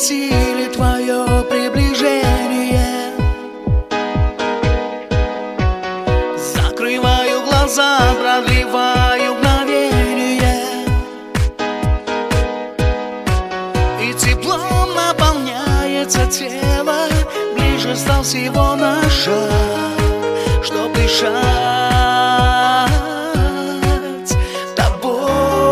просили твое приближение. Закрываю глаза, продлеваю мгновение, и теплом наполняется тело. Ближе стал всего на шаг, чтоб дышать тобой.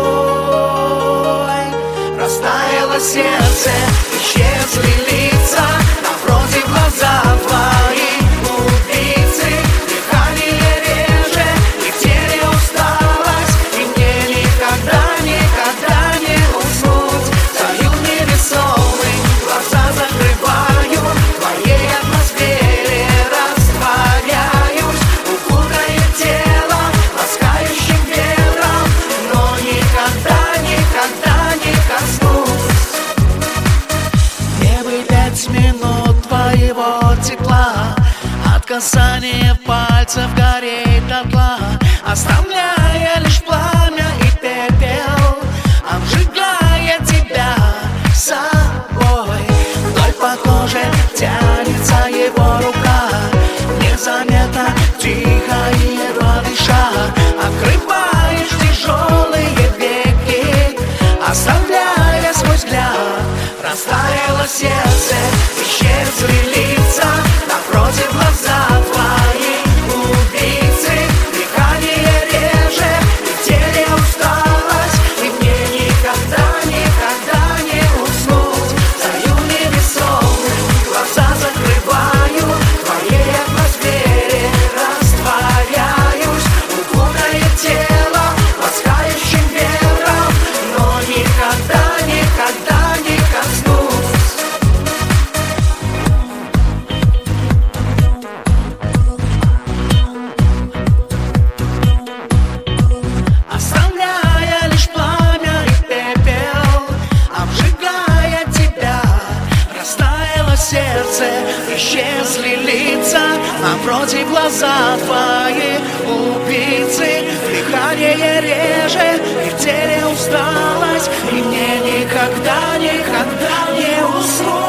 Растаяло сердце, исчезли лица, напротив глаза твои убийцы. Дыхание реже, и в теле усталость, и мне никогда, никогда не уснуть. Стою невесомый, глаза закрываю, в твоей атмосфере растворяюсь. Укутает тело ласкающим ветром, но никогда, никогда не коснусь. Мне бы 5 минут твоего тепла, от касания пальцев гореть дотла, оставляя лишь пламя и пепел, обжигая тебя собой. Вдоль по коже тянется его рука, незаметно, тихо и едва дыша. Открываешь тяжелые веки, оставляя свой взгляд. Растаяло сердце, исчезли лица, напротив глаза твои убийцы. Дыхание реже, и в теле усталость, и мне никогда, никогда не уснуть. Стою невесомым, глаза закрываю, в твоей атмосфере растворяюсь. Укутает тело ласкающим ветром, но никогда, никогда не коснусь. Оставляя лишь пламя и пепел, обжигая тебя. Растаяло сердце, исчезли лица, напротив глаза твои убийцы. Дыхание реже, и в теле усталость, и мне никогда, никогда не уснуть.